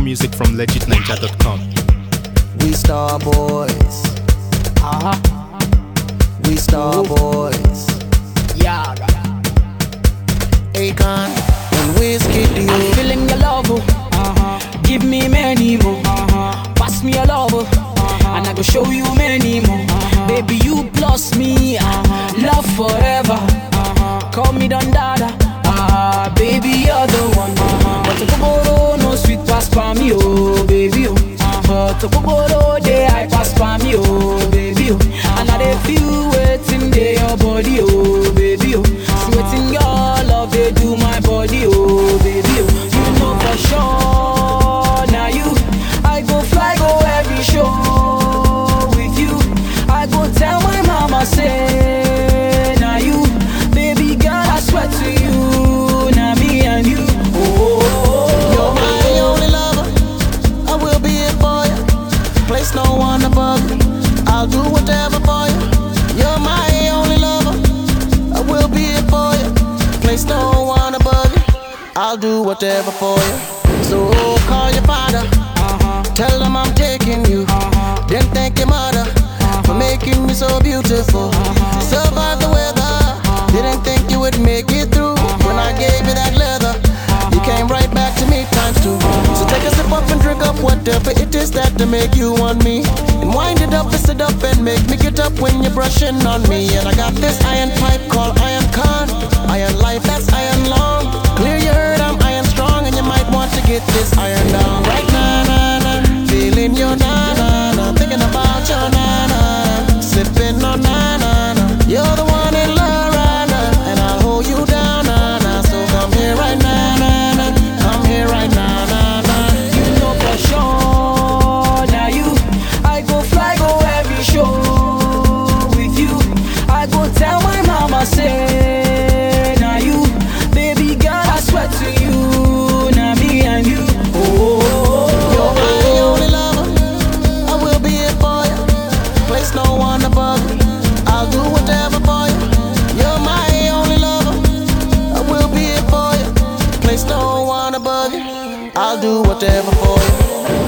music from legitninja.com. We star boys. We star boys. Yeah, Akon and Whiskey D. I'm feeling your love, give me many more. Pass me your love, and I go show you many more. Baby, you plus me, love forever. Call me Don Dada, baby, you're the one. But the Koboro no sweet pass for me, oh baby, oh. But the Koboro they I pass for me, oh baby, oh. And I they feel waiting there your body, oh baby, oh. Sweating your love they do my body, oh baby, oh. You know for sure, now you I go fly, go every show with you. I go tell my mama say, now you, baby girl, I swear to you, now me and you. You're my only lover. I will be here for you. Place no one above you. I'll do whatever for you. You're my only lover. I will be here for you. Place no one above you. I'll do whatever for you. So call your father. Tell them I'm taking you. Then thank your mother for making me so beautiful. Survive the weather. Didn't think you would make it through. When I gave you that leather, you came right back to me times two. So take a sip up and drink up whatever it is that to make you want me. And wind it up, fist it up and make me get up when you're brushing on me. And I got this iron pipe called Iron Con. Iron life, that's iron long. Clear your heard, I'm iron strong. And you might want to get this iron down right now, nah, nah. Feeling your na na na, thinking about your na na, sipping on na na na. You're the one in love right now, and I'll hold you down na na. So come here right now, na na. Come here right now, na na. You know for sure, now you I go fly, go every show with you. I go tell my mama say, now you, baby girl, I swear to you, now me and you. You're my only lover. I will be here for you. Place no one above you. I'll do whatever for you. You're my only lover. I will be here for you. Place no one above you. I'll do whatever for you.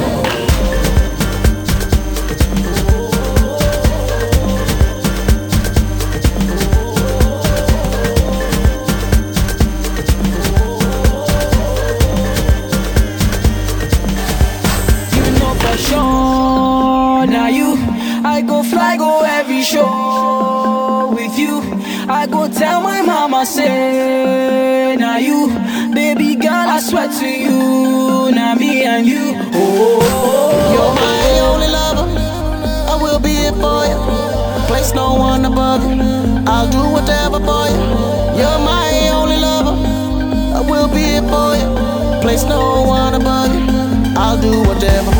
Sure, now you I go fly, go every show with you. I go tell my mama say, now you, baby girl, I swear to you, now me and you. You're my only lover. I will be here for you. Place no one above you. I'll do whatever for you. You're my only lover. I will be here for you. Place no one above you. I'll do whatever for you.